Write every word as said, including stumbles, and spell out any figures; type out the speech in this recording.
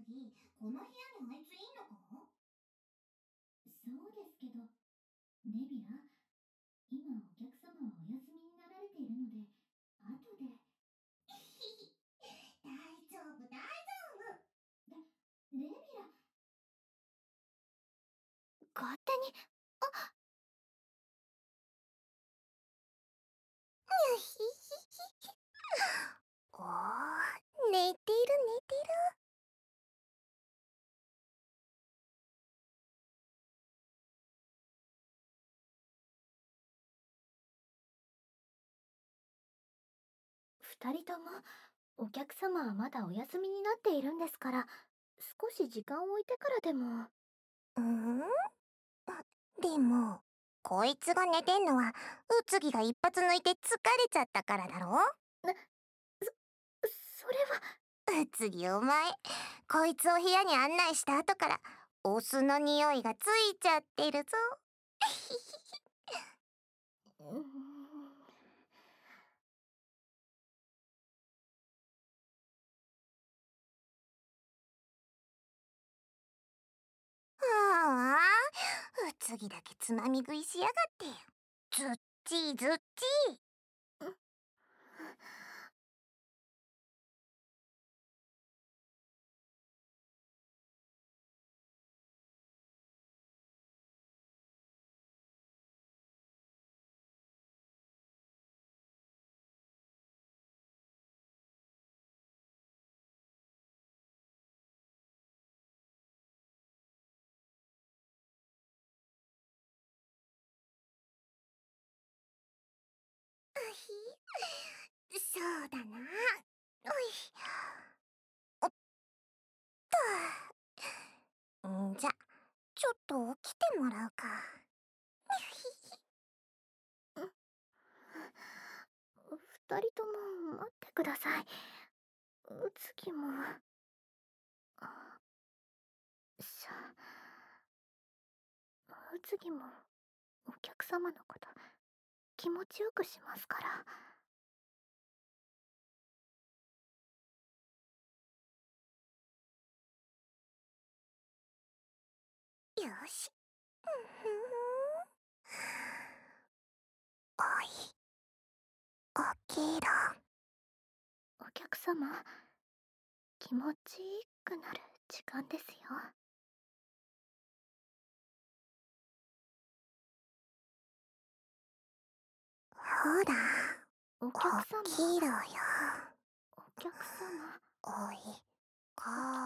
り、この部屋にあいついんのか？ そうですけど、ネビラ、今お客様はお休みになられているので、後で。 大丈夫、大丈夫。 ネビラ、勝手に。あ、 にゃひひひ。おー、寝てる寝てる。 二人とも、お客様はまだお休みになっているんですから、少し時間を置いてからでも。 うーんでも、こいつが寝てんのは、うつぎが一発抜いて疲れちゃったからだろ？ な、そ、それは。 うつぎお前、こいつを部屋に案内した後から、お酢の匂いがついちゃってるぞ。 うーん。 はあ、うつぎだけつまみ食いしやがって。ずっちーずっちー。あひ、そうだな。おい。おっと。んじゃ、ちょっと起きてもらうか。 二人とも待ってください。うつきも。あ、しゃ。うつぎもお客様のこと気持ちよくしますから。 よし。ふんおい、起きろ。 お客様、気持ちいいくなる時間ですよ。 ほら、 お客様。 起きろよ。 お客様。 おい、こ